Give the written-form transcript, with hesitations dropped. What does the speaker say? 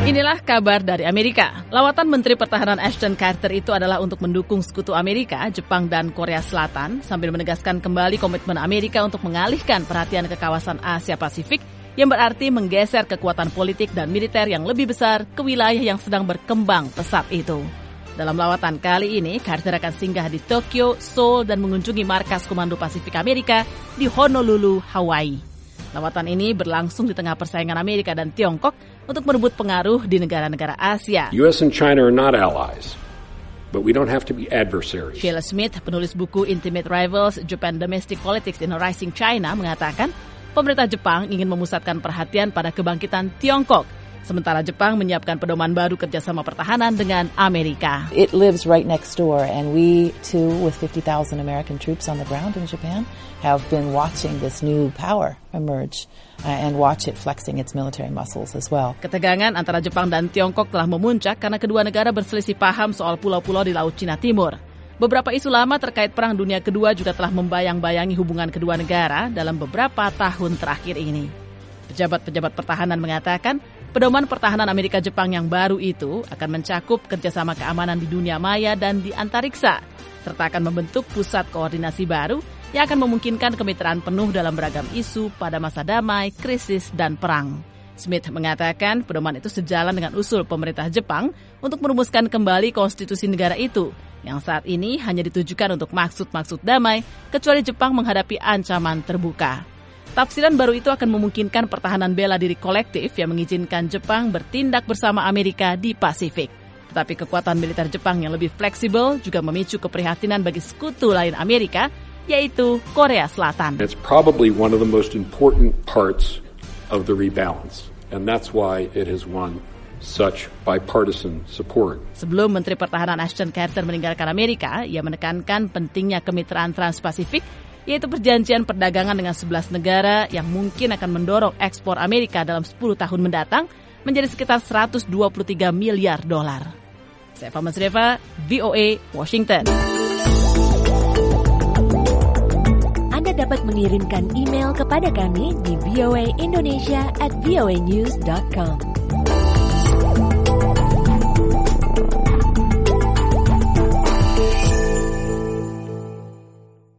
Inilah kabar dari Amerika. Lawatan Menteri Pertahanan Ashton Carter itu adalah untuk mendukung sekutu Amerika, Jepang, dan Korea Selatan sambil menegaskan kembali komitmen Amerika untuk mengalihkan perhatian ke kawasan Asia Pasifik yang berarti menggeser kekuatan politik dan militer yang lebih besar ke wilayah yang sedang berkembang pesat itu. Dalam lawatan kali ini, Carter akan singgah di Tokyo, Seoul, dan mengunjungi markas Komando Pasifik Amerika di Honolulu, Hawaii. Lawatan ini berlangsung di tengah persaingan Amerika dan Tiongkok untuk merebut pengaruh di negara-negara Asia. US and China are not allies, but we don't have to be adversaries. Sheila Smith, penulis buku Intimate Rivals, Japan Domestic Politics in a Rising China, mengatakan pemerintah Jepang ingin memusatkan perhatian pada kebangkitan Tiongkok, sementara Jepang menyiapkan pedoman baru kerjasama pertahanan dengan Amerika. It lives right next door, and we too, with 50,000 American troops on the ground in Japan, have been watching this new power emerge and watch it flexing its military muscles as well. Ketegangan antara Jepang dan Tiongkok telah memuncak karena kedua negara berselisih paham soal pulau-pulau di Laut Cina Timur. Beberapa isu lama terkait Perang Dunia Kedua juga telah membayang-bayangi hubungan kedua negara dalam beberapa tahun terakhir ini. Pejabat-pejabat pertahanan mengatakan pedoman pertahanan Amerika-Jepang yang baru itu akan mencakup kerjasama keamanan di dunia maya dan di antariksa, serta akan membentuk pusat koordinasi baru yang akan memungkinkan kemitraan penuh dalam beragam isu pada masa damai, krisis, dan perang. Smith mengatakan pedoman itu sejalan dengan usul pemerintah Jepang untuk merumuskan kembali konstitusi negara itu, yang saat ini hanya ditujukan untuk maksud-maksud damai, kecuali Jepang menghadapi ancaman terbuka. Tafsiran baru itu akan memungkinkan pertahanan bela diri kolektif yang mengizinkan Jepang bertindak bersama Amerika di Pasifik. Tetapi kekuatan militer Jepang yang lebih fleksibel juga memicu keprihatinan bagi sekutu lain Amerika, yaitu Korea Selatan. It's probably one of the most important parts of the rebalance, and that's why it has won such bipartisan support. Sebelum Menteri Pertahanan Ashton Carter meninggalkan Amerika, ia menekankan pentingnya kemitraan Trans-Pasifik, yaitu perjanjian perdagangan dengan 11 negara yang mungkin akan mendorong ekspor Amerika dalam 10 tahun mendatang menjadi sekitar $123 miliar. Saya Fama Sreva, VOA, Washington. Anda dapat mengirimkan email kepada kami di voaindonesia@voanews.com.